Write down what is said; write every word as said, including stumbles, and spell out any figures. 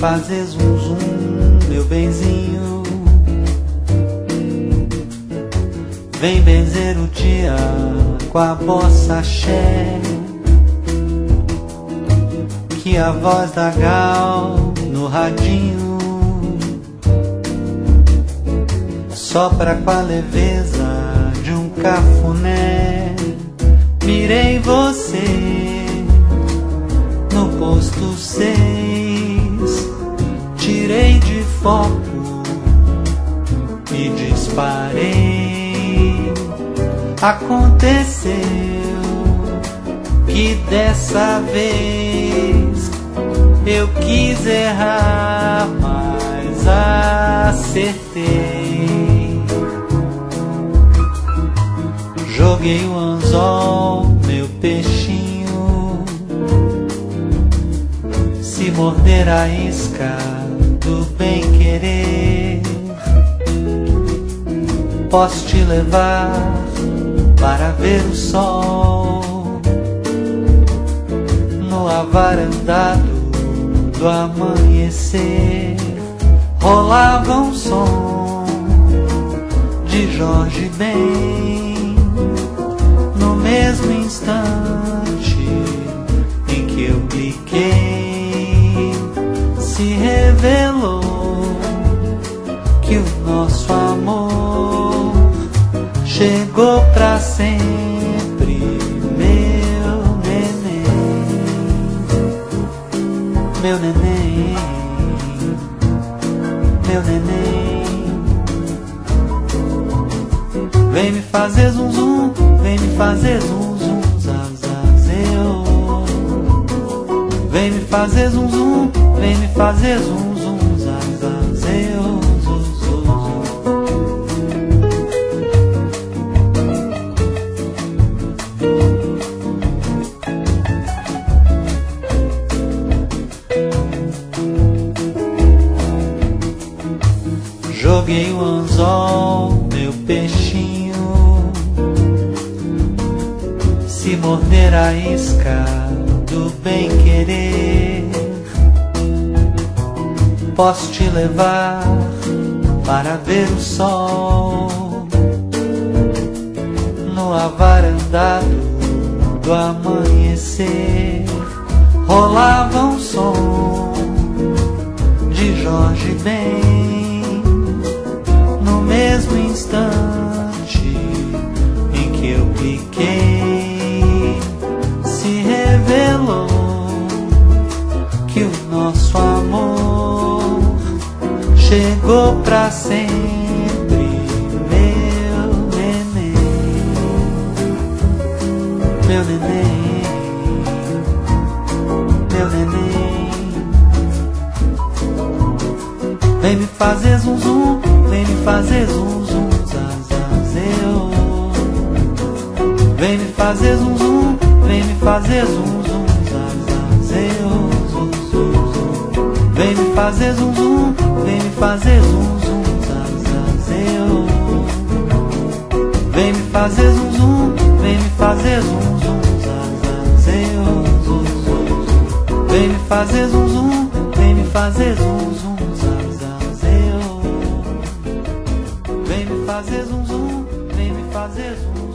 fazer zum zum, meu benzinho. Vem benzer o dia com a bossa axé, que a voz da Gal no radinho sopra com a leveza de um cafuné. Mirei você no posto seis, tirei de foco e disparei. Aconteceu que dessa vez eu quis errar, mas acertei. Joguei o anzol, meu peixinho. Se morder a isca do bem-querer, posso te levar para ver o sol no avarandado do amanhecer. Rolava um som de Jorge Ben no mesmo instante em que eu cliquei. Se revelou que o nosso amor chegou pra sempre, meu neném, meu neném, meu neném. Vem me fazer zum zum, vem me fazer zum zum, zazazeu. Vem me fazer zum zum, vem me fazer zum zum, zazazeu, zum zum. Joguei o anzol, meu peixinho. Se morder a isca do bem-querer, posso te levar para ver o sol no avarandado do amanhecer. Rolava um som de Jorge Ben no mesmo instante em que eu cliquei. Se revelou que o nosso amor chegou pra sempre, meu neném, meu neném, meu neném. Vem me fazer zum zum, vem me fazer zum zum, zazazeu. Vem me fazer zum zum, vem me fazer zum zum, zazazeu, zum zum zum. Vem me fazer zum zum, vem me fazer zum zum, zazazeu. Vem me fazer zum zum, vem me fazer zum zum, zazazeu, zum zum. Vem me fazer zum zum, vem me fazer zum zum, zazazeu. Vem me fazer zum zum, vem me fazer zum.